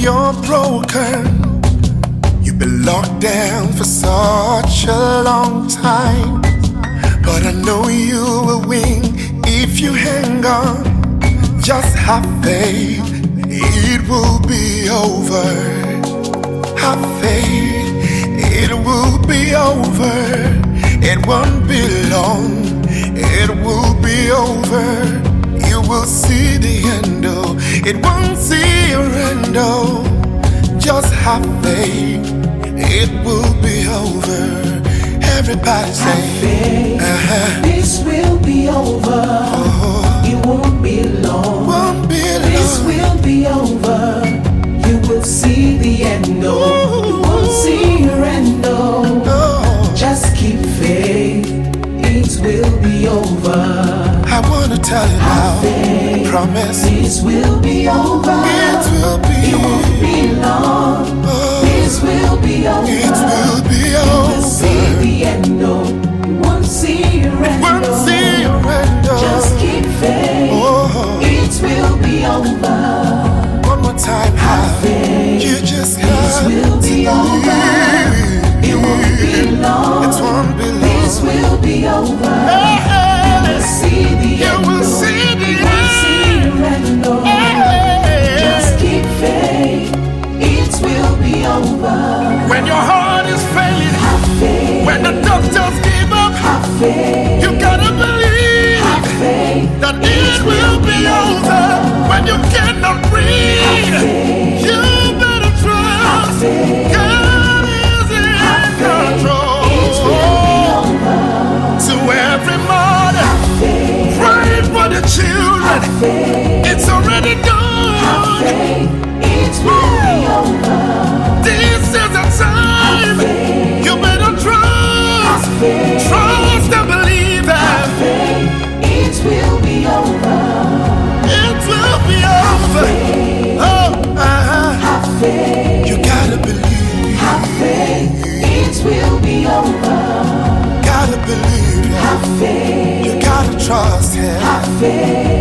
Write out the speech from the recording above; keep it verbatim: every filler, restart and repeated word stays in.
you're broken, you've been locked down for such a long time. But I know you will win if you hang on. Just have faith, it will be over. Have faith, it will be over. It won't be long, it will be over. You will see the end, oh, it won't see your end, oh. Just have faith, it will be over. Everybody say, have faith, uh-huh. This will be over. Oh, it won't be long. Won't be long. This will be over. You will see the end, oh. You won't see your end, oh. Oh. Just keep faith, it will be over. I wanna tell you now, faith, promise. This will be over. It will be. It won't be long. Oh. This will be over. It will be you over. will see the end, oh. You won't see your end, Won't oh. see your end, oh. Just keep faith. Oh. It will be over. One more time, have faith. You just This have will be to over. believe. It won't be long. It won't be long. This will be over. Hey, hey. You will see the You end. will oh. see the You won't see your end, oh. Hey. Just keep faith. It will be over. When your heart is failing, Have faith. when the doctors give up, Have faith. you gotta believe Have faith. that it will be over. When you cannot breathe, faith. you better trust faith. God is in control. It will be over. To every mother Faith. praying for the children, Faith. it's already done. Faith. It will be over. This is a time faith. you better trust, faith. trust and believe that Faith. It will be over. it will be over. Oh, uh-huh. Have faith. You gotta believe. Have faith. It will be over. Gotta believe. Have faith. You gotta trust Him. Have faith.